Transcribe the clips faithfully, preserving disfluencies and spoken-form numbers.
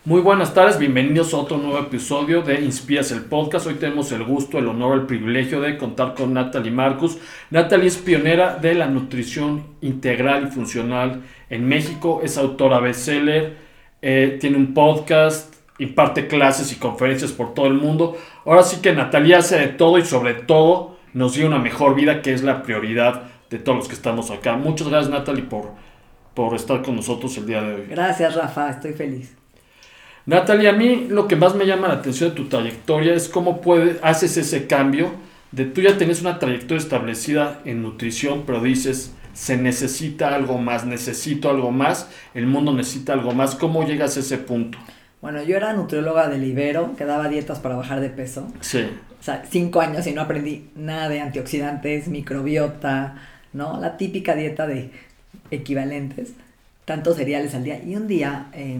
Muy buenas tardes, bienvenidos a otro nuevo episodio de Inspiras el Podcast. Hoy tenemos el gusto, el honor, el privilegio de contar con Natalie Marcus. Natalie es pionera de la nutrición integral y funcional en México, es autora bestseller, eh, tiene un podcast, imparte clases y conferencias por todo el mundo. Ahora sí que Natalie hace de todo y sobre todo nos dio una mejor vida, que es la prioridad de todos los que estamos acá. Muchas gracias, Natalie, por, por estar con nosotros el día de hoy. Gracias, Rafa, estoy feliz. Natalie, a mí lo que más me llama la atención de tu trayectoria es cómo puedes, haces ese cambio de tú ya tenés una trayectoria establecida en nutrición, pero dices, se necesita algo más, necesito algo más, el mundo necesita algo más. ¿Cómo llegas a ese punto? Bueno, yo era nutrióloga del Ibero, que daba dietas para bajar de peso. Sí. O sea, cinco años y no aprendí nada de antioxidantes, microbiota, ¿no? La típica dieta de equivalentes, tantos cereales al día. Y un día... Eh,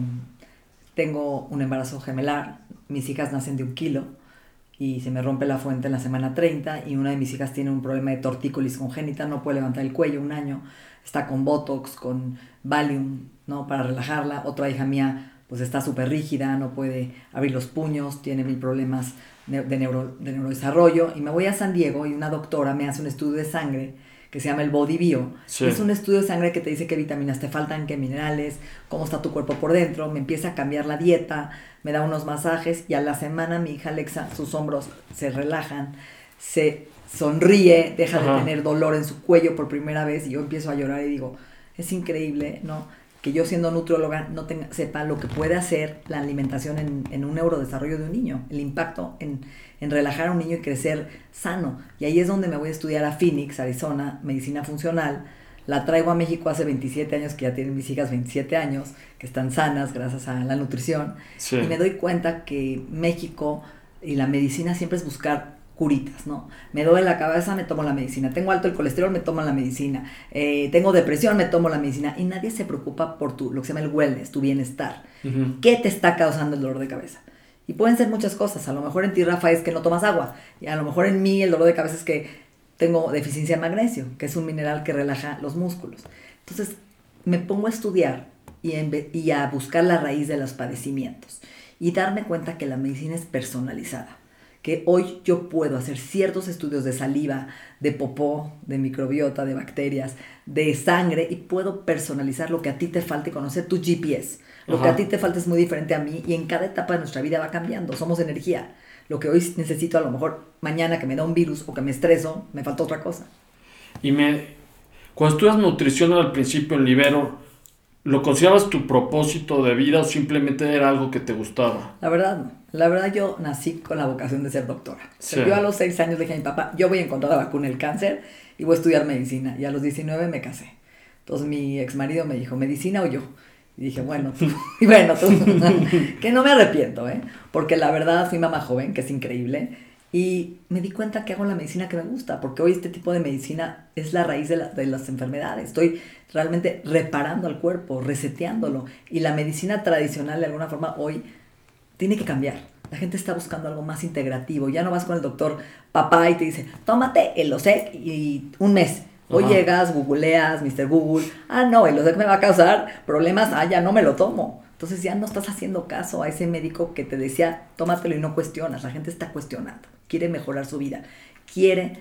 Tengo un embarazo gemelar, mis hijas nacen de un kilo y se me rompe la fuente en la semana treinta y una de mis hijas tiene un problema de tortícolis congénita, no puede levantar el cuello un año, está con Botox, con Valium, ¿no? Para relajarla. Otra hija mía pues está súper rígida, no puede abrir los puños, tiene mil problemas de, neuro, de neurodesarrollo y me voy a San Diego y una doctora me hace un estudio de sangre que se llama el Body Bio. Sí. Es un estudio de sangre que te dice qué vitaminas te faltan, qué minerales, cómo está tu cuerpo por dentro. Me empieza a cambiar la dieta, me da unos masajes y a la semana mi hija Alexa, sus hombros se relajan, se sonríe, deja Ajá. de tener dolor en su cuello por primera vez y yo empiezo a llorar y digo, es increíble, ¿no? Que yo siendo nutrióloga no tenga, sepa lo que puede hacer la alimentación en, en un neurodesarrollo de un niño, el impacto en, en relajar a un niño y crecer sano. Y ahí es donde me voy a estudiar a Phoenix, Arizona, medicina funcional. La traigo a México hace veintisiete años, que ya tienen mis hijas veintisiete años, que están sanas gracias a la nutrición. Sí. Y me doy cuenta que México y la medicina siempre es buscar curitas, ¿no? Me duele la cabeza, me tomo la medicina. Tengo alto el colesterol, me tomo la medicina. Eh, tengo depresión, me tomo la medicina. Y nadie se preocupa por tu, lo que se llama el wellness, tu bienestar. Uh-huh. ¿Qué te está causando el dolor de cabeza? Y pueden ser muchas cosas. A lo mejor en ti, Rafa, es que no tomas agua. Y a lo mejor en mí el dolor de cabeza es que tengo deficiencia de magnesio, que es un mineral que relaja los músculos. Entonces me pongo a estudiar y, en, y a buscar la raíz de los padecimientos. Y darme cuenta que la medicina es personalizada. Que hoy yo puedo hacer ciertos estudios de saliva, de popó, de microbiota, de bacterias, de sangre y puedo personalizar lo que a ti te falta y conocer tu G P S. Lo Ajá. que a ti te falta es muy diferente a mí y en cada etapa de nuestra vida va cambiando. Somos energía. Lo que hoy necesito a lo mejor mañana que me da un virus o que me estreso, me falta otra cosa. Y me cuando estudias nutrición al principio en Libero, ¿lo considerabas tu propósito de vida o simplemente era algo que te gustaba? La verdad no. La verdad yo nací con la vocación de ser doctora. Sí. Yo a los seis años le dije a mi papá, yo voy a encontrar la vacuna del cáncer y voy a estudiar medicina. Y a los diecinueve me casé. Entonces mi ex marido me dijo, ¿medicina o yo? Y dije, bueno, tú. Y bueno, tú. Que no me arrepiento, ¿eh? Porque la verdad fui mamá joven, que es increíble. Y me di cuenta que hago la medicina que me gusta. Porque hoy este tipo de medicina es la raíz de, la, de las enfermedades. Estoy realmente reparando al cuerpo, reseteándolo. Y la medicina tradicional, de alguna forma, hoy tiene que cambiar. La gente está buscando algo más integrativo. Ya no vas con el doctor papá y te dice, tómate el Losec y un mes. Hoy Ajá. llegas, googleas, mister Google. Ah, no, el Losec me va a causar problemas. Ah, ya no me lo tomo. Entonces ya no estás haciendo caso a ese médico que te decía, tómatelo y no cuestionas. La gente está cuestionando. Quiere mejorar su vida. Quiere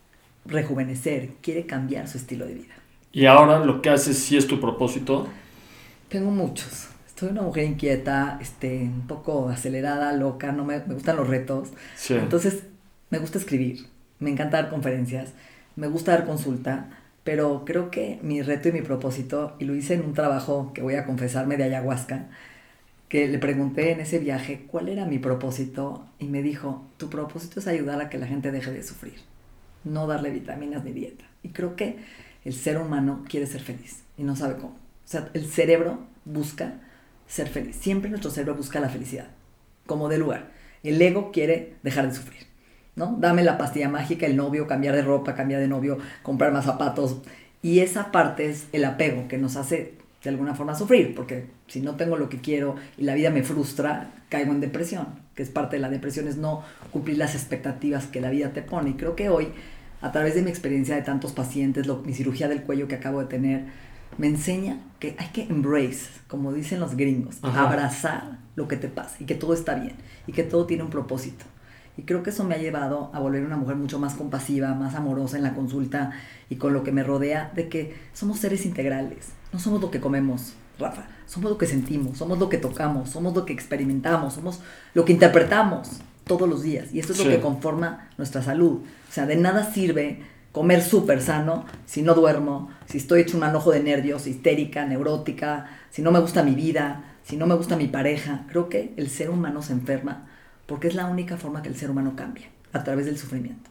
rejuvenecer. Quiere cambiar su estilo de vida. ¿Y ahora lo que haces sí es tu propósito? Tengo muchos. Soy una mujer inquieta, este, un poco acelerada, loca, no me, me gustan los retos. Sí. Entonces, me gusta escribir, me encanta dar conferencias, me gusta dar consulta, pero creo que mi reto y mi propósito, y lo hice en un trabajo que voy a confesarme de ayahuasca, que le pregunté en ese viaje cuál era mi propósito, y me dijo, tu propósito es ayudar a que la gente deje de sufrir, no darle vitaminas ni dieta. Y creo que el ser humano quiere ser feliz, y no sabe cómo. O sea, el cerebro busca ser feliz. Siempre nuestro cerebro busca la felicidad, como de lugar. El ego quiere dejar de sufrir, ¿no? Dame la pastilla mágica, el novio, cambiar de ropa, cambiar de novio, comprar más zapatos. Y esa parte es el apego que nos hace de alguna forma sufrir, porque si no tengo lo que quiero y la vida me frustra, caigo en depresión, que es parte de la depresión, es no cumplir las expectativas que la vida te pone. Y creo que hoy, a través de mi experiencia de tantos pacientes, lo, mi cirugía del cuello que acabo de tener, me enseña que hay que embrace, como dicen los gringos, Ajá. abrazar lo que te pasa y que todo está bien y que todo tiene un propósito. Y creo que eso me ha llevado a volver una mujer mucho más compasiva, más amorosa en la consulta y con lo que me rodea, de que somos seres integrales. No somos lo que comemos, Rafa. Somos lo que sentimos, somos lo que tocamos, somos lo que experimentamos, somos lo que interpretamos todos los días. Y esto es Sí. lo que conforma nuestra salud. O sea, de nada sirve comer súper sano si no duermo, si estoy hecho un manojo de nervios, histérica, neurótica, si no me gusta mi vida, si no me gusta mi pareja. Creo que el ser humano se enferma porque es la única forma que el ser humano cambia, a través del sufrimiento.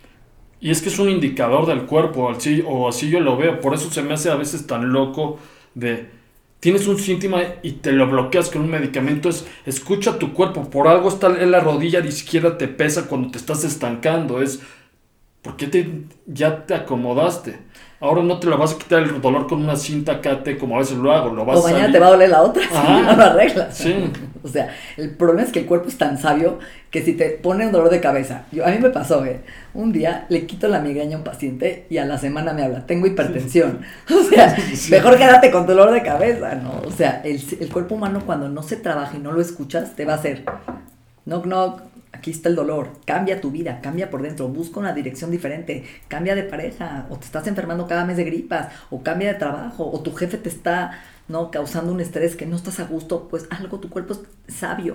Y es que es un indicador del cuerpo, así, o así yo lo veo. Por eso se me hace a veces tan loco de... Tienes un síntoma y te lo bloqueas con un medicamento. Es, escucha tu cuerpo. Por algo está en la rodilla de izquierda, te pesa cuando te estás estancando. Es... ¿Por qué te, ya te acomodaste? Ahora no te lo vas a quitar el dolor con una cinta cate como a veces lo hago. Lo vas O mañana a te va a doler la otra si no lo arreglas. Sí. O sea, el problema es que el cuerpo es tan sabio que si te pone un dolor de cabeza, yo, a mí me pasó, ¿eh? Un día le quito la migraña a un paciente y a la semana me habla, tengo hipertensión. Sí. O sea, sí. Mejor quédate con dolor de cabeza, ¿no? O sea, el, el cuerpo humano cuando no se trabaja y no lo escuchas, te va a hacer knock knock. Aquí está el dolor, cambia tu vida, cambia por dentro, busca una dirección diferente, cambia de pareja, o te estás enfermando cada mes de gripas, o cambia de trabajo, o tu jefe te está, ¿no?, causando un estrés que no estás a gusto, pues algo, tu cuerpo es sabio.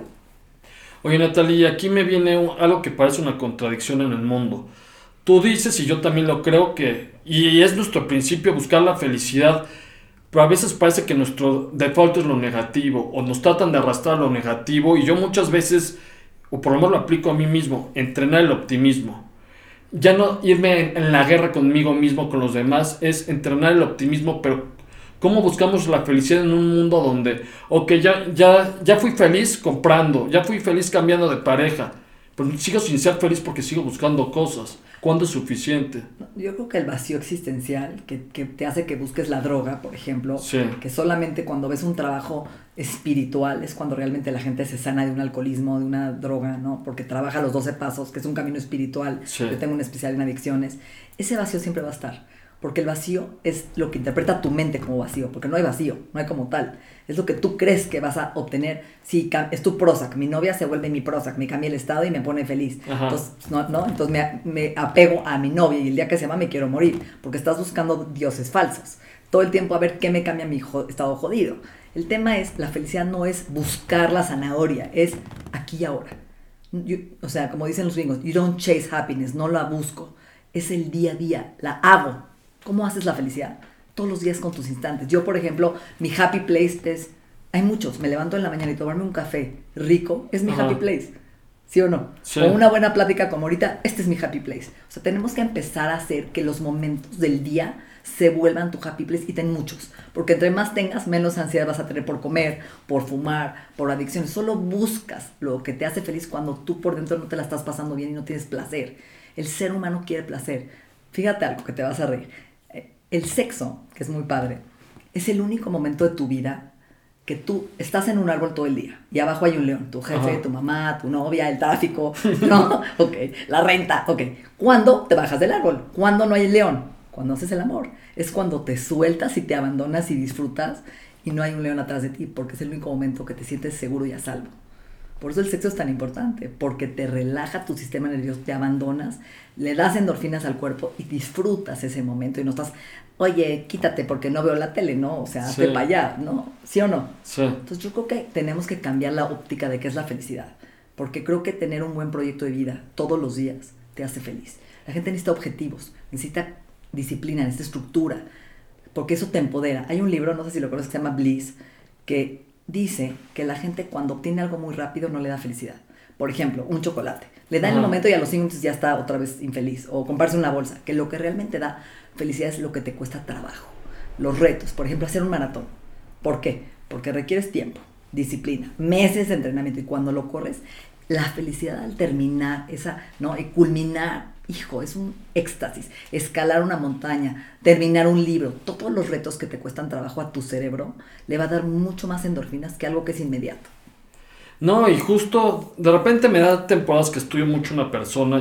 Oye, Natalia, aquí me viene un, algo que parece una contradicción en el mundo. Tú dices, y yo también lo creo, que, y es nuestro principio buscar la felicidad, pero a veces parece que nuestro default es lo negativo, o nos tratan de arrastrar a lo negativo, y yo muchas veces... o por lo menos lo aplico a mí mismo, entrenar el optimismo. Ya no irme en, en la guerra conmigo mismo, con los demás, es entrenar el optimismo, pero ¿cómo buscamos la felicidad en un mundo donde, ok, ya, ya, ya fui feliz comprando, ya fui feliz cambiando de pareja, pero sigo sin ser feliz porque sigo buscando cosas? ¿Cuándo es suficiente? Yo creo que el vacío existencial que, que te hace que busques la droga, por ejemplo, sí. que solamente cuando ves un trabajo espiritual es cuando realmente la gente se sana de un alcoholismo, de una droga, ¿no? Porque trabaja los doce pasos, que es un camino espiritual. Sí. Yo tengo un especial en adicciones. Ese vacío siempre va a estar, porque el vacío es lo que interpreta tu mente como vacío, porque no hay vacío, no hay como tal. Es lo que tú crees que vas a obtener. Si es tu Prozac, mi novia se vuelve mi Prozac, me cambia el estado y me pone feliz. Ajá. Entonces, no, no, entonces me, me apego a mi novia y el día que se va me quiero morir, porque estás buscando dioses falsos. Todo el tiempo a ver qué me cambia mi jo- estado jodido. El tema es, la felicidad no es buscar la zanahoria, es aquí y ahora. You, o sea, como dicen los gringos, you don't chase happiness, no la busco. Es el día a día, la hago. ¿Cómo haces la felicidad? Todos los días con tus instantes. Yo, por ejemplo, mi happy place es... Hay muchos. Me levanto en la mañana y tomarme un café rico es mi Ajá. happy place. ¿Sí o no? Sí. O una buena plática como ahorita, este es mi happy place. O sea, tenemos que empezar a hacer que los momentos del día se vuelvan tu happy place y ten muchos. Porque entre más tengas, menos ansiedad vas a tener por comer, por fumar, por adicciones. Solo buscas lo que te hace feliz cuando tú por dentro no te la estás pasando bien y no tienes placer. El ser humano quiere placer. Fíjate algo que te vas a reír. El sexo, que es muy padre, es el único momento de tu vida que tú estás en un árbol todo el día y abajo hay un león, tu jefe, Ajá. tu mamá, tu novia, el tráfico, ¿no? Ok, la renta, ok. ¿Cuándo te bajas del árbol? ¿Cuándo no hay el león? Cuando haces el amor. Es cuando te sueltas y te abandonas y disfrutas y no hay un león atrás de ti, porque es el único momento que te sientes seguro y a salvo. Por eso el sexo es tan importante, porque te relaja tu sistema nervioso, te abandonas, le das endorfinas al cuerpo y disfrutas ese momento y no estás, oye, quítate porque no veo la tele, ¿no? O sea, hazte sí. para allá, ¿no? ¿Sí o no? Sí. Entonces yo creo que tenemos que cambiar la óptica de qué es la felicidad, porque creo que tener un buen proyecto de vida todos los días te hace feliz. La gente necesita objetivos, necesita disciplina, necesita estructura, porque eso te empodera. Hay un libro, no sé si lo conoces, que se llama Bliss, que dice que la gente cuando obtiene algo muy rápido no le da felicidad. Por ejemplo, un chocolate. Le da Ajá. en el momento y a los cinco minutos ya está otra vez infeliz. O comprarse una bolsa. Que lo que realmente da felicidad es lo que te cuesta trabajo. Los retos. Por ejemplo, hacer un maratón. ¿Por qué? Porque requieres tiempo, disciplina, meses de entrenamiento. Y cuando lo corres, la felicidad al terminar, esa, ¿no? Y culminar, hijo, es un éxtasis. Escalar una montaña, terminar un libro, todos los retos que te cuestan trabajo a tu cerebro, le va a dar mucho más endorfinas que algo que es inmediato. No, y justo, de repente me da temporadas que estudio mucho una persona y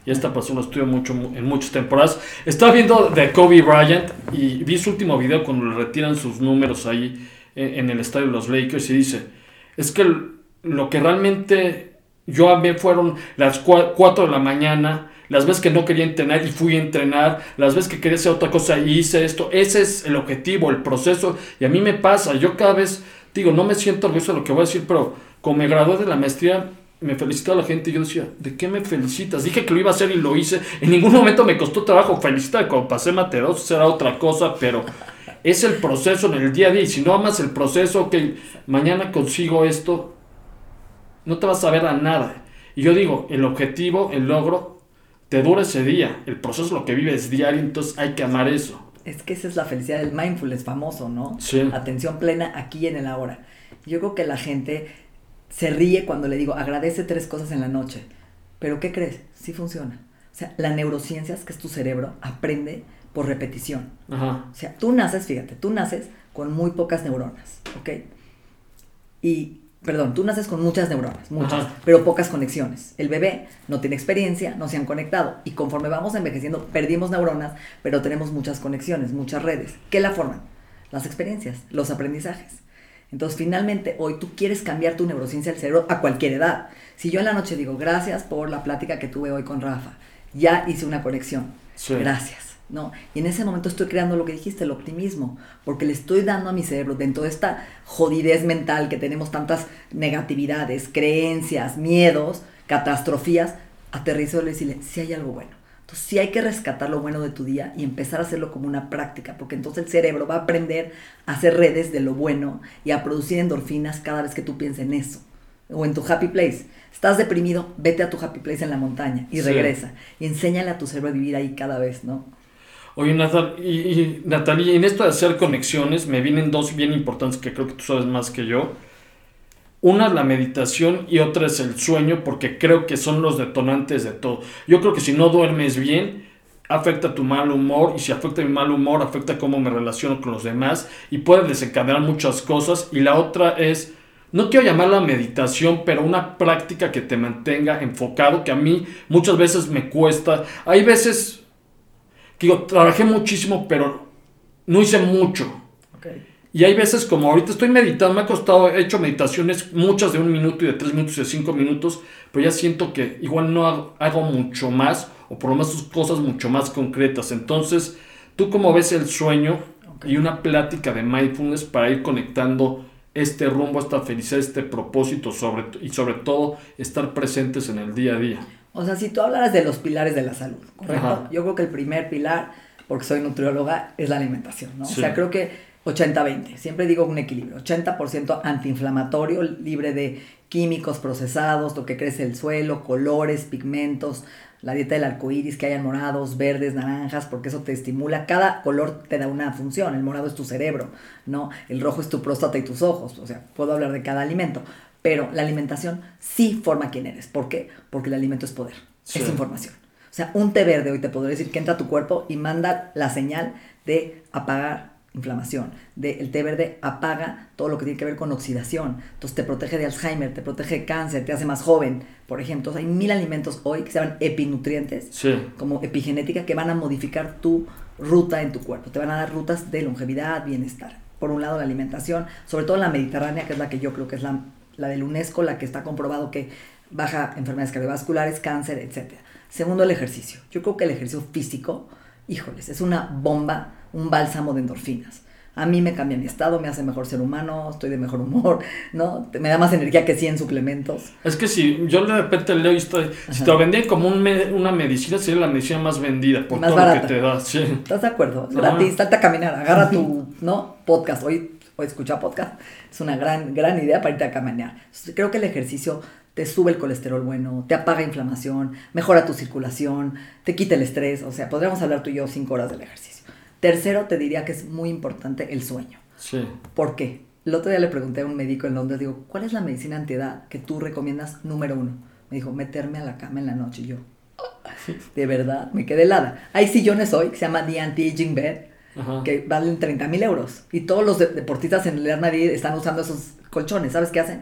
Y esta persona estuvo mucho en muchas temporadas. Estaba viendo de Kobe Bryant y vi su último video cuando le retiran sus números ahí en, en el estadio de los Lakers y dice, es que lo que realmente yo amé fueron las cuatro de la mañana, las veces que no quería entrenar y fui a entrenar, las veces que quería hacer otra cosa y hice esto. Ese es el objetivo, el proceso. Y a mí me pasa, yo cada vez, digo, no me siento orgulloso de lo que voy a decir, pero como me gradué de la maestría, me felicitaba la gente y yo decía, ¿de qué me felicitas? Dije que lo iba a hacer y lo hice. En ningún momento me costó trabajo felicitar. Cuando pasé Mate dos será otra cosa, pero es el proceso en el día a día. Y si no amas el proceso, ok, mañana consigo esto, no te vas a ver a nada. Y yo digo, el objetivo, el logro, te dura ese día. El proceso es lo que vives diario, entonces hay que amar eso. Es que esa es la felicidad del mindfulness famoso, ¿no? Sí. Atención plena aquí y en el ahora. Yo creo que la gente se ríe cuando le digo, agradece tres cosas en la noche. ¿Pero qué crees? Sí funciona. O sea, la neurociencia, que es tu cerebro, aprende por repetición. Ajá. O sea, tú naces, fíjate, tú naces con muy pocas neuronas, ¿ok? Y, perdón, tú naces con muchas neuronas, muchas, Ajá. pero pocas conexiones. El bebé no tiene experiencia, no se han conectado. Y conforme vamos envejeciendo, perdimos neuronas, pero tenemos muchas conexiones, muchas redes. ¿Qué la forman? Las experiencias, los aprendizajes. Entonces, finalmente, hoy tú quieres cambiar tu neurociencia del cerebro a cualquier edad. Si yo en la noche digo, gracias por la plática que tuve hoy con Rafa, ya hice una conexión, sí. Gracias, ¿no? Y en ese momento estoy creando lo que dijiste, el optimismo, porque le estoy dando a mi cerebro, dentro de esta jodidez mental que tenemos tantas negatividades, creencias, miedos, catastrofías, aterrizo y decirle, sí hay algo bueno. Entonces sí hay que rescatar lo bueno de tu día y empezar a hacerlo como una práctica, porque entonces el cerebro va a aprender a hacer redes de lo bueno y a producir endorfinas cada vez que tú pienses en eso. O en tu happy place. Estás deprimido, vete a tu happy place en la montaña y sí. regresa. Y enséñale a tu cerebro a vivir ahí cada vez, ¿no? Oye, Natal, y, y, Natalia, en esto de hacer conexiones me vienen dos bien importantes que creo que tú sabes más que yo. Una es la meditación y otra es el sueño, porque creo que son los detonantes de todo. Yo creo que si no duermes bien, afecta tu mal humor, y si afecta mi mal humor, afecta cómo me relaciono con los demás y puede desencadenar muchas cosas. Y la otra es, no quiero llamarla meditación, pero una práctica que te mantenga enfocado, que a mí muchas veces me cuesta. Hay veces que digo, trabajé muchísimo, pero no hice mucho. Okay. Y hay veces como ahorita estoy meditando, me ha costado, he hecho meditaciones, muchas de un minuto y de tres minutos y de cinco minutos, pero ya siento que igual no hago, hago mucho más, o por lo menos cosas mucho más concretas. Entonces, ¿tú cómo ves el sueño okay. y una plática de mindfulness para ir conectando este rumbo, esta felicidad, este propósito sobre, y sobre todo estar presentes en el día a día? O sea, si tú hablaras de los pilares de la salud, ¿correcto? Ajá. Yo creo que el primer pilar, porque soy nutrióloga, es la alimentación, ¿no? Sí. O sea, creo que ochenta veinte, siempre digo un equilibrio, ochenta por ciento antiinflamatorio, libre de químicos procesados, lo que crece el suelo, colores, pigmentos, la dieta del arco iris, que hayan morados, verdes, naranjas, porque eso te estimula, cada color te da una función, el morado es tu cerebro, ¿no? El rojo es tu próstata y tus ojos, o sea, puedo hablar de cada alimento, pero la alimentación sí forma quién eres. ¿Por qué? Porque el alimento es poder, sí. es información. O sea, un té verde hoy te podría decir que entra a tu cuerpo y manda la señal de apagar inflamación. De, el té verde apaga todo lo que tiene que ver con oxidación. Entonces te protege de Alzheimer, te protege de cáncer, te hace más joven, por ejemplo. Entonces, hay mil alimentos hoy que se llaman epinutrientes, sí. como epigenética, que van a modificar tu ruta en tu cuerpo. Te van a dar rutas de longevidad, bienestar. Por un lado, la alimentación, sobre todo la mediterránea, que es la que yo creo que es la, la del UNESCO, la que está comprobado que baja enfermedades cardiovasculares, cáncer, etcétera. Segundo, el ejercicio. Yo creo que el ejercicio físico, híjoles, es una bomba, un bálsamo de endorfinas. A mí me cambia mi estado, me hace mejor ser humano, estoy de mejor humor, ¿no? Me da más energía que cien suplementos. Es que si yo de repente leo esto, si te lo vendían como un me, una medicina, sería la medicina más vendida por más todo barata. Lo que te da. Sí. ¿Estás de acuerdo? Es gratis, salta a caminar, agarra tu ¿no? podcast. Hoy, hoy escucha podcast, es una gran, gran idea para irte a caminar. Creo que el ejercicio te sube el colesterol bueno, te apaga inflamación, mejora tu circulación, te quita el estrés. O sea, podríamos hablar tú y yo cinco horas del ejercicio. Tercero, te diría que es muy importante el sueño. Sí. ¿Por qué? El otro día le pregunté a un médico en Londres, digo, ¿cuál es la medicina antiedad que tú recomiendas número uno? Me dijo, meterme a la cama en la noche. Y yo, oh, de verdad, me quedé helada. Hay sillones hoy que se llama The Anti-Aging Bed, ajá, que valen treinta mil euros. Y todos los de- deportistas en el Real Madrid están usando esos colchones. ¿Sabes qué hacen?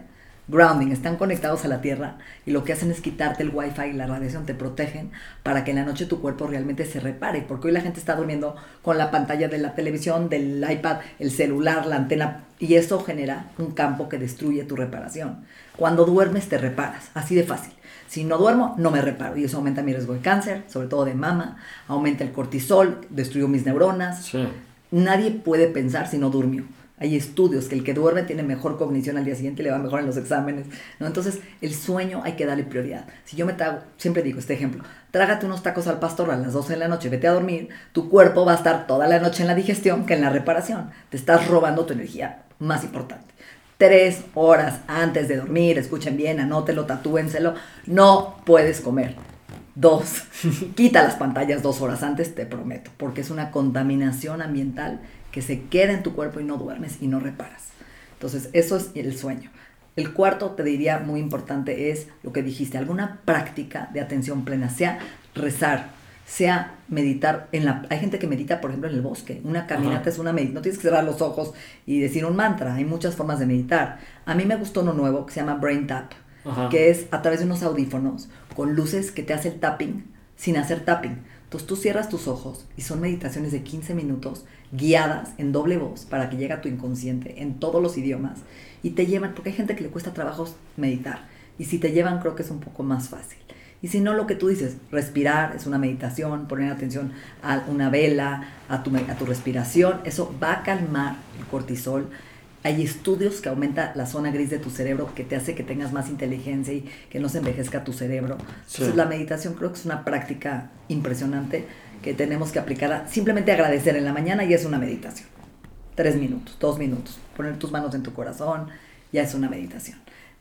grounding, están conectados a la tierra y lo que hacen es quitarte el wifi y la radiación, te protegen para que en la noche tu cuerpo realmente se repare, porque hoy la gente está durmiendo con la pantalla de la televisión, del iPad, el celular, la antena, y eso genera un campo que destruye tu reparación. Cuando duermes te reparas, así de fácil. Si no duermo, no me reparo y eso aumenta mi riesgo de cáncer, sobre todo de mama, aumenta el cortisol, destruyó mis neuronas. Sí. Nadie puede pensar si no durmió. Hay estudios que el que duerme tiene mejor cognición al día siguiente, le va mejor en los exámenes, ¿no? Entonces, el sueño hay que darle prioridad. Si yo me trago, siempre digo este ejemplo, trágate unos tacos al pastor a las doce de la noche, vete a dormir, tu cuerpo va a estar toda la noche en la digestión que en la reparación. Te estás robando tu energía más importante. Tres horas antes de dormir, escuchen bien, anótelo, tatúenselo, no puedes comer. Dos, quita las pantallas dos horas antes, te prometo, porque es una contaminación ambiental que se queda en tu cuerpo y no duermes y no reparas. Entonces, eso es el sueño. El cuarto, te diría, muy importante, es lo que dijiste, alguna práctica de atención plena, sea rezar, sea meditar. En la, hay gente que medita, por ejemplo, en el bosque. Una caminata Ajá. es una meditación. No tienes que cerrar los ojos y decir un mantra. Hay muchas formas de meditar. A mí me gustó uno nuevo que se llama Brain Tap, Ajá. que es a través de unos audífonos con luces que te hace el tapping sin hacer tapping. Entonces tú cierras tus ojos y son meditaciones de quince minutos guiadas en doble voz para que llegue a tu inconsciente en todos los idiomas y te llevan, porque hay gente que le cuesta trabajo meditar y si te llevan creo que es un poco más fácil. Y si no, lo que tú dices, respirar es una meditación, poner atención a una vela, a tu, a tu respiración, eso va a calmar el cortisol. Hay estudios que aumentan la zona gris de tu cerebro que te hace que tengas más inteligencia y que no se envejezca tu cerebro. Sí. Entonces la meditación creo que es una práctica impresionante que tenemos que aplicar a simplemente agradecer en la mañana y es una meditación. Tres minutos, dos minutos, poner tus manos en tu corazón ya es una meditación.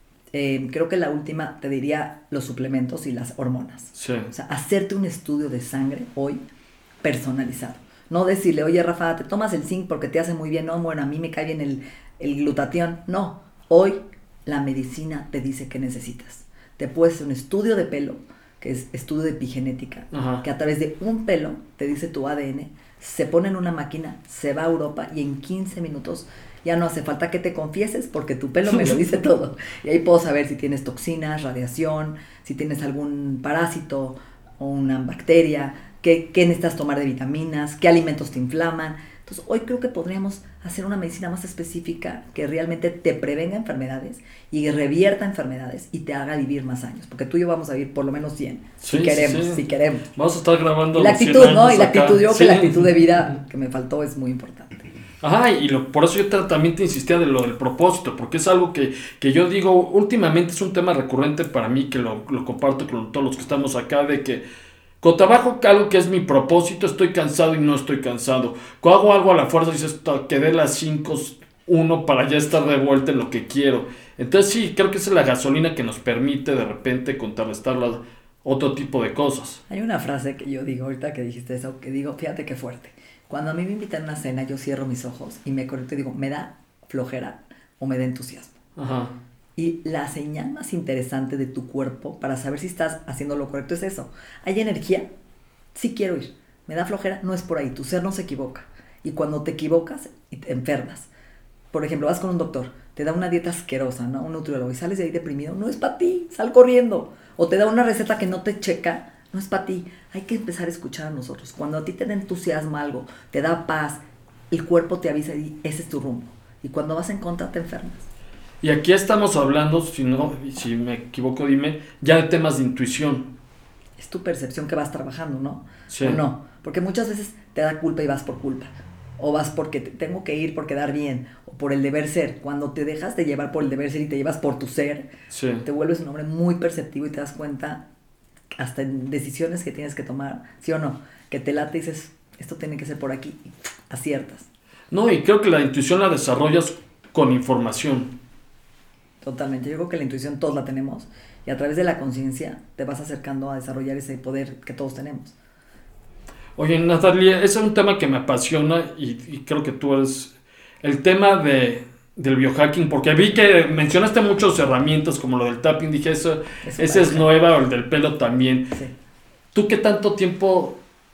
Eh, creo que la última te diría los suplementos y las hormonas. Sí. O sea, hacerte un estudio de sangre hoy personalizado. No decirle, oye Rafa, te tomas el zinc porque te hace muy bien. No, bueno, a mí me cae bien el, el glutatión. No, hoy la medicina te dice qué necesitas. Te puedes hacer un estudio de pelo, que es estudio de epigenética, Ajá. que a través de un pelo te dice tu A D N, se pone en una máquina, se va a Europa y en quince minutos ya no hace falta que te confieses porque tu pelo me lo dice todo. Y ahí puedo saber si tienes toxinas, radiación, si tienes algún parásito o una bacteria, qué, qué necesitas tomar de vitaminas, qué alimentos te inflaman. Entonces, hoy creo que podríamos hacer una medicina más específica que realmente te prevenga enfermedades y revierta enfermedades y te haga vivir más años. Porque tú y yo vamos a vivir por lo menos cien, sí, si queremos, sí. si queremos. Vamos a estar grabando la los actitud, cien ¿no? años Y la acá. actitud, yo creo sí. que la actitud de vida que me faltó es muy importante. Ajá, y lo, por eso yo te, también te insistía de lo del propósito, porque es algo que, que yo digo, últimamente es un tema recurrente para mí, que lo, lo comparto con todos los que estamos acá, de que cuando trabajo algo que es mi propósito, estoy cansado y no estoy cansado. Cuando hago algo a la fuerza, dices, quedé las cinco, uno para ya estar de vuelta en lo que quiero. Entonces sí, creo que esa es la gasolina que nos permite de repente contrarrestar la, otro tipo de cosas. Hay una frase que yo digo, ahorita que dijiste eso, que digo, fíjate qué fuerte. Cuando a mí me invitan a una cena, yo cierro mis ojos y me conecto y digo, ¿me da flojera o me da entusiasmo? Ajá. Y la señal más interesante de tu cuerpo para saber si estás haciendo lo correcto es eso. ¿Hay energía? Sí quiero ir. ¿Me da flojera? No es por ahí. Tu ser no se equivoca. Y cuando te equivocas, te enfermas. Por ejemplo, vas con un doctor, te da una dieta asquerosa, ¿no? Un nutriólogo, y sales de ahí deprimido. No es para ti, sal corriendo. O te da una receta que no te checa. No es para ti. Hay que empezar a escuchar a nosotros. Cuando a ti te da entusiasmo algo, te da paz, el cuerpo te avisa y ese es tu rumbo. Y cuando vas en contra, te enfermas. Y aquí estamos hablando, si no, si me equivoco, dime, ya de temas de intuición. Es tu percepción que vas trabajando, ¿no? Sí. O no. Porque muchas veces te da culpa y vas por culpa. O vas porque te, tengo que ir por quedar bien. O por el deber ser. Cuando te dejas de llevar por el deber ser y te llevas por tu ser, sí. te vuelves un hombre muy perceptivo y te das cuenta hasta en decisiones que tienes que tomar, ¿sí o no? Que te late y dices, esto tiene que ser por aquí, y aciertas. No, y creo que la intuición la desarrollas con información. Totalmente, yo creo que la intuición todos la tenemos y a través de la conciencia te vas acercando a desarrollar ese poder que todos tenemos. Oye, Natalia, ese es un tema que me apasiona y, y creo que tú eres el tema de... del biohacking, porque vi que mencionaste muchas herramientas como lo del tapping, dije eso, es esa es nueva, o el del pelo también. Sí. ¿Tú qué tanto tiempo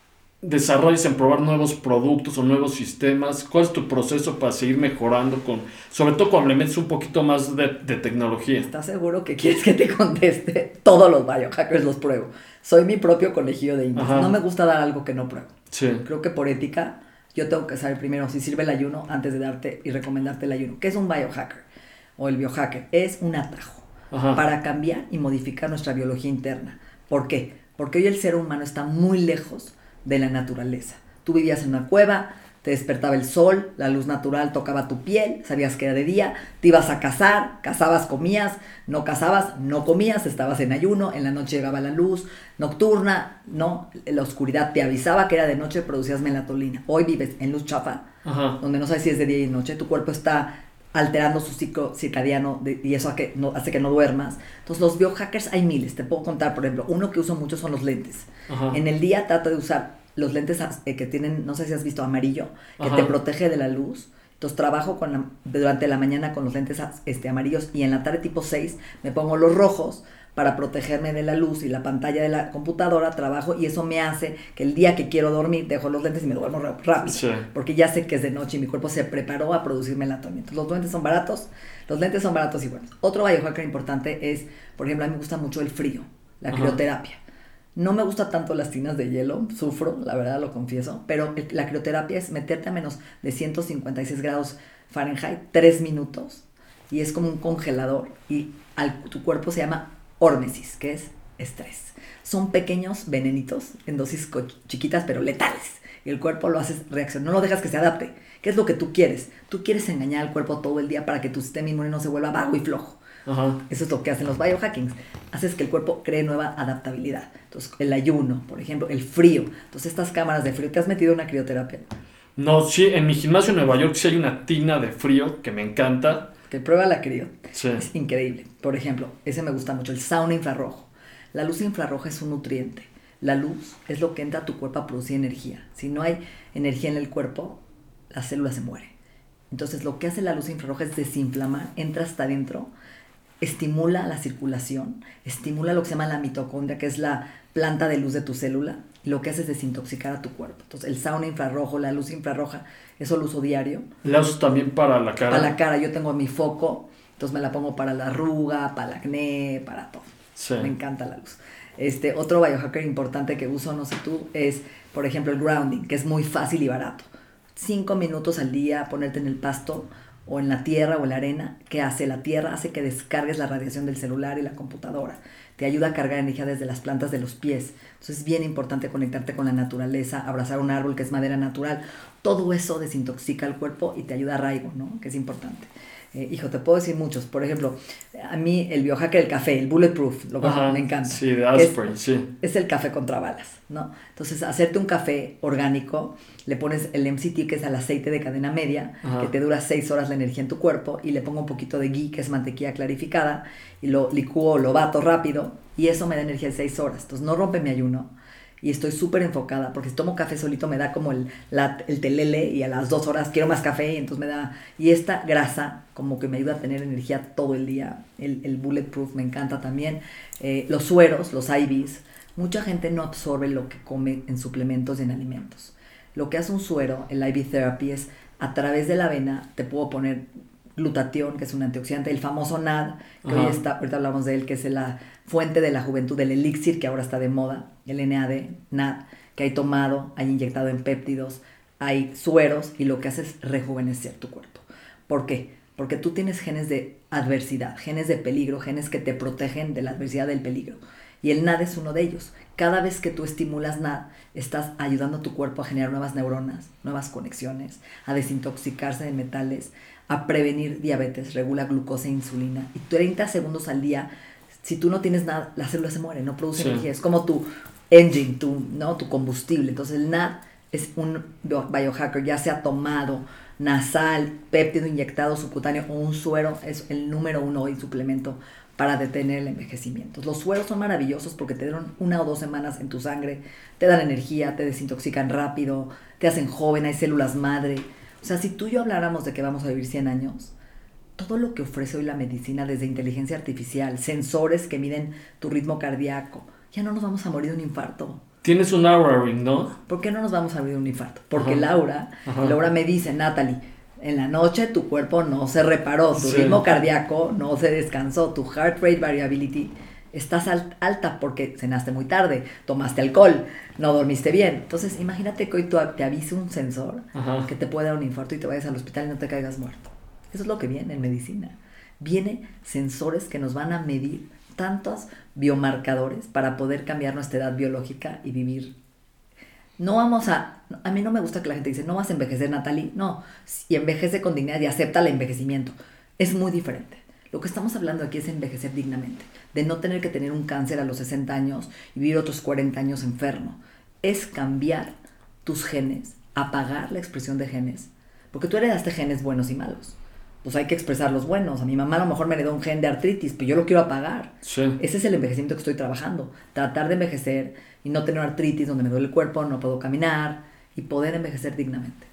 desarrollas en probar nuevos productos o nuevos sistemas? ¿Cuál es tu proceso para seguir mejorando, con, sobre todo cuando le metes un poquito más de, de tecnología? ¿Estás seguro que quieres que te conteste? Todos los biohackers los pruebo. Soy mi propio conejillo de indias. No me gusta dar algo que no pruebo. Sí. Creo que por ética yo tengo que saber primero si sirve el ayuno antes de darte y recomendarte el ayuno. ¿Qué es un biohacker o el biohacker? Es un atajo Ajá. para cambiar y modificar nuestra biología interna. ¿Por qué? Porque hoy el ser humano está muy lejos de la naturaleza. Tú vivías en una cueva, te despertaba el sol, la luz natural tocaba tu piel, sabías que era de día, te ibas a cazar, cazabas, comías, no cazabas, no comías, estabas en ayuno, en la noche llegaba la luz nocturna, no, la oscuridad te avisaba que era de noche, producías melatonina. Hoy vives en luz chafa, Ajá. donde no sabes si es de día y noche, tu cuerpo está alterando su ciclo circadiano de, y eso hace que, no, hace que no duermas. Entonces los biohackers hay miles, te puedo contar, por ejemplo, uno que uso mucho son los lentes. Ajá. En el día trato de usar los lentes eh, que tienen, no sé si has visto, amarillo, que Ajá. te protege de la luz. Entonces trabajo con la, durante la mañana con los lentes este, amarillos y en la tarde tipo seis me pongo los rojos para protegerme de la luz y la pantalla de la computadora, trabajo y eso me hace que el día que quiero dormir dejo los lentes y me duermo rápido, sí. porque ya sé que es de noche y mi cuerpo se preparó a producir melatonina. Entonces los lentes son baratos, los lentes son baratos y buenos. Otro biohacker importante es, por ejemplo, a mí me gusta mucho el frío, la Ajá. crioterapia. No me gusta tanto las tinas de hielo, sufro, la verdad lo confieso, pero el, la crioterapia es meterte a menos de ciento cincuenta y seis grados Fahrenheit, tres minutos, y es como un congelador, y al, tu cuerpo se llama hormesis, que es estrés. Son pequeños venenitos en dosis chiquitas pero letales, y el cuerpo lo haces reaccionar, no lo dejas que se adapte. ¿Qué es lo que tú quieres? Tú quieres engañar al cuerpo todo el día para que tu sistema inmune no se vuelva vago y flojo. Ajá. Eso es lo que hacen los biohackings. Haces que el cuerpo cree nueva adaptabilidad. Entonces, el ayuno, por ejemplo, el frío. Entonces, estas cámaras de frío, ¿te has metido en una crioterapia? No, sí, en mi gimnasio en Nueva York sí hay una tina de frío que me encanta. Que prueba la crio. Sí. Es increíble. Por ejemplo, ese me gusta mucho, el sauna infrarrojo. La luz infrarroja es un nutriente. La luz es lo que entra a tu cuerpo a producir energía. Si no hay energía en el cuerpo, la célula se muere. Entonces, lo que hace la luz infrarroja es desinflamar, entra hasta adentro, estimula la circulación, estimula lo que se llama la mitocondria, que es la planta de luz de tu célula, y lo que hace es desintoxicar a tu cuerpo. Entonces, el sauna infrarrojo, la luz infrarroja, eso lo uso diario. ¿La uso también para la cara? Para la cara, yo tengo mi foco, entonces me la pongo para la arruga, para el acné, para todo. Sí. Me encanta la luz. Este, otro biohacker importante que uso, no sé tú, es, por ejemplo, el grounding, que es muy fácil y barato. Cinco minutos al día, ponerte en el pasto, o en la tierra o en la arena. ¿Qué hace? La tierra hace que descargues la radiación del celular y la computadora. Te ayuda a cargar energía desde las plantas de los pies. Entonces es bien importante conectarte con la naturaleza, abrazar un árbol que es madera natural. Todo eso desintoxica el cuerpo y te ayuda a arraigo, ¿no? Que es importante. Eh, hijo, te puedo decir muchos. Por ejemplo, a mí el biohacker del café, el bulletproof, lo que me encanta. Sí, de Asprey, sí. Es el café contra balas, ¿no? Entonces, hacerte un café orgánico, le pones el M C T, que es el aceite de cadena media, Ajá. que te dura seis horas la energía en tu cuerpo, y le pongo un poquito de ghee, que es mantequilla clarificada, y lo licúo, lo bato rápido, y eso me da energía de seis horas. Entonces, no rompe mi ayuno. Y estoy súper enfocada, porque si tomo café solito me da como el, la, el telele y a las dos horas quiero más café y entonces me da... Y esta grasa como que me ayuda a tener energía todo el día. El, el bulletproof me encanta también. Eh, los sueros, los I Vs. Mucha gente no absorbe lo que come en suplementos y en alimentos. Lo que hace un suero, el I V therapy, es a través de la vena te puedo poner glutatión, que es un antioxidante, el famoso N A D, que Ajá. hoy está, ahorita hablamos de él, que es la fuente de la juventud, del elixir, que ahora está de moda, el N A D, N A D, que hay tomado, hay inyectado en péptidos, hay sueros, y lo que hace es rejuvenecer tu cuerpo. ¿Por qué? Porque tú tienes genes de adversidad, genes de peligro, genes que te protegen de la adversidad del peligro. Y el N A D es uno de ellos. Cada vez que tú estimulas N A D, estás ayudando a tu cuerpo a generar nuevas neuronas, nuevas conexiones, a desintoxicarse de metales, a prevenir diabetes, regula glucosa e insulina. Y treinta segundos al día, si tú no tienes nada, la célula se muere, no produce sí. energía. Es como tu engine, tu, ¿no? tu combustible. Entonces el N A D es un biohacker, ya sea tomado, nasal, péptido inyectado subcutáneo o un suero, es el número uno hoy suplemento para detener el envejecimiento. Los sueros son maravillosos porque te dan una o dos semanas en tu sangre, te dan energía, te desintoxican rápido, te hacen joven, hay células madre. O sea, si tú y yo habláramos de que vamos a vivir cien años, todo lo que ofrece hoy la medicina, desde inteligencia artificial, sensores que miden tu ritmo cardíaco, ya no nos vamos a morir de un infarto. Tienes un Oura Ring, ¿no? ¿Por qué no nos vamos a abrir un infarto? Porque Ajá. Laura, Ajá. Laura me dice, Natalie, en la noche tu cuerpo no se reparó, tu Sí. ritmo cardíaco no se descansó, tu heart rate variability estás al- alta porque cenaste muy tarde, tomaste alcohol, no dormiste bien. Entonces, imagínate que hoy tú te avise un sensor Ajá. que te puede dar un infarto y te vayas al hospital y no te caigas muerto. Eso es lo que viene en medicina. Viene sensores que nos van a medir tantos biomarcadores para poder cambiar nuestra edad biológica y vivir. No vamos a... A mí no me gusta que la gente dice, no vas a envejecer, Natalie. No, y envejece con dignidad y acepta el envejecimiento. Es muy diferente. Lo que estamos hablando aquí es envejecer dignamente, de no tener que tener un cáncer a los sesenta años y vivir otros cuarenta años enfermo. Es cambiar tus genes, apagar la expresión de genes, porque tú heredaste genes buenos y malos. Pues hay que expresar los buenos. A mi mamá a lo mejor me heredó un gen de artritis, pero yo lo quiero apagar. Sí. Ese es el envejecimiento que estoy trabajando. Tratar de envejecer y no tener artritis donde me duele el cuerpo, no puedo caminar y poder envejecer dignamente.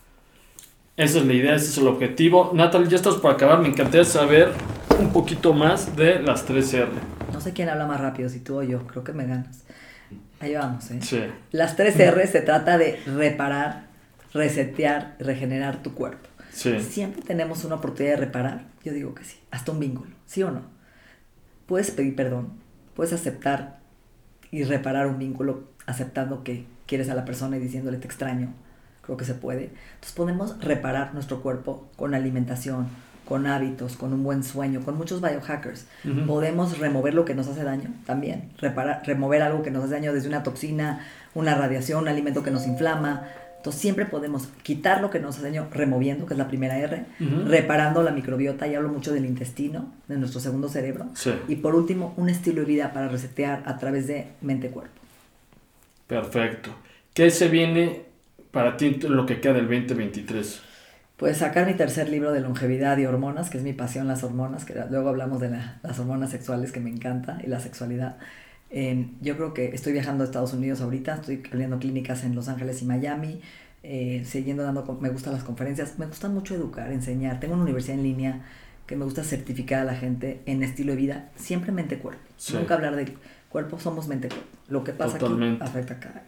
Esa es la idea, ese es el objetivo. Natalie, ya estás por acabar. Me encantaría saber un poquito más de las tres R. No sé quién habla más rápido, si tú o yo. Creo que me ganas. Ahí vamos, ¿eh? Sí. Las tres R se trata de reparar, resetear, regenerar tu cuerpo. Sí. Siempre tenemos una oportunidad de reparar. Yo digo que sí. Hasta un vínculo. ¿Sí o no? Puedes pedir perdón. Puedes aceptar y reparar un vínculo aceptando que quieres a la persona y diciéndole te extraño. Creo que se puede. Entonces podemos reparar nuestro cuerpo con alimentación, con hábitos, con un buen sueño, con muchos biohackers. Uh-huh. Podemos remover lo que nos hace daño también. Reparar, remover algo que nos hace daño desde una toxina, una radiación, un alimento que nos inflama. Entonces siempre podemos quitar lo que nos hace daño removiendo, que es la primera R, uh-huh. reparando la microbiota, y hablo mucho del intestino, de nuestro segundo cerebro. Sí. Y por último, un estilo de vida para resetear a través de mente-cuerpo. Perfecto. ¿Qué se viene para ti en lo que queda del veinte veintitrés? Pues sacar mi tercer libro de longevidad y hormonas, que es mi pasión, las hormonas, que luego hablamos de la, las hormonas sexuales, que me encanta, y la sexualidad. Eh, yo creo que estoy viajando a Estados Unidos ahorita, estoy abriendo clínicas en Los Ángeles y Miami, eh, siguiendo dando, me gustan las conferencias, me gusta mucho educar, enseñar. Tengo una universidad en línea que me gusta certificar a la gente en estilo de vida, siempre mente-cuerpo. Sí. Nunca hablar de cuerpo, somos mente-cuerpo. Lo que pasa Totalmente. Aquí afecta acá.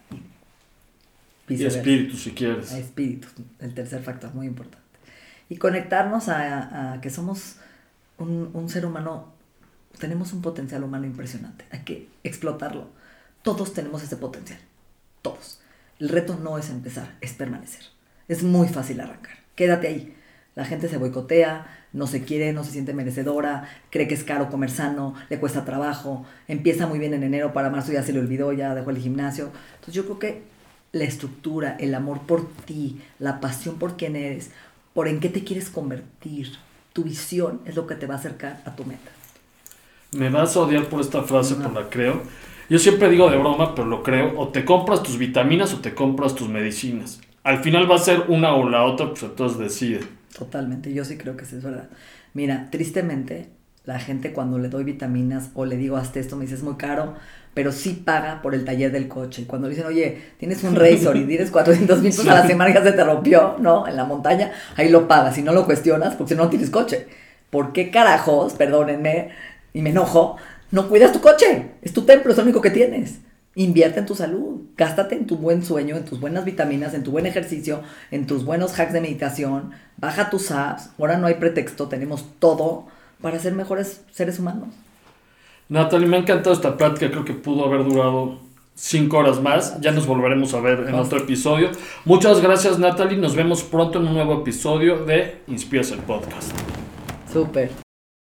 Y, y espíritu, si quieres. A espíritu, el tercer factor, muy importante. Y conectarnos a, a que somos un, un ser humano, tenemos un potencial humano impresionante, hay que explotarlo. Todos tenemos ese potencial, todos. El reto no es empezar, es permanecer. Es muy fácil arrancar, quédate ahí. La gente se boicotea, no se quiere, no se siente merecedora, cree que es caro comer sano, le cuesta trabajo, empieza muy bien en enero, para marzo ya se le olvidó, ya dejó el gimnasio. Entonces yo creo que la estructura, el amor por ti, la pasión por quién eres, por en qué te quieres convertir, tu visión es lo que te va a acercar a tu meta. Me vas a odiar por esta frase, no. Por la creo. Yo siempre digo de broma, pero lo creo. O te compras tus vitaminas o te compras tus medicinas. Al final va a ser una o la otra, pues entonces decide. Totalmente, yo sí creo que sí es verdad. Mira, tristemente, la gente cuando le doy vitaminas o le digo hazte esto, me dice es muy caro, pero sí paga por el taller del coche. Y cuando le dicen, oye, tienes un Razor y tienes cuatrocientos mil pesos a la semana y ya se te rompió, ¿no? En la montaña, ahí lo pagas y no lo cuestionas porque si no, no tienes coche. ¿Por qué carajos, perdónenme, y me enojo, no cuidas tu coche? Es tu templo, es lo único que tienes. Invierte en tu salud, gástate en tu buen sueño, en tus buenas vitaminas, en tu buen ejercicio, en tus buenos hacks de meditación, baja tus apps, ahora no hay pretexto, tenemos todo para ser mejores seres humanos. Natalie, me ha encantado esta plática, creo que pudo haber durado cinco horas más, ya nos volveremos a ver en otro episodio. Muchas gracias, Natalie, nos vemos pronto en un nuevo episodio de Inspírase el Podcast. Súper.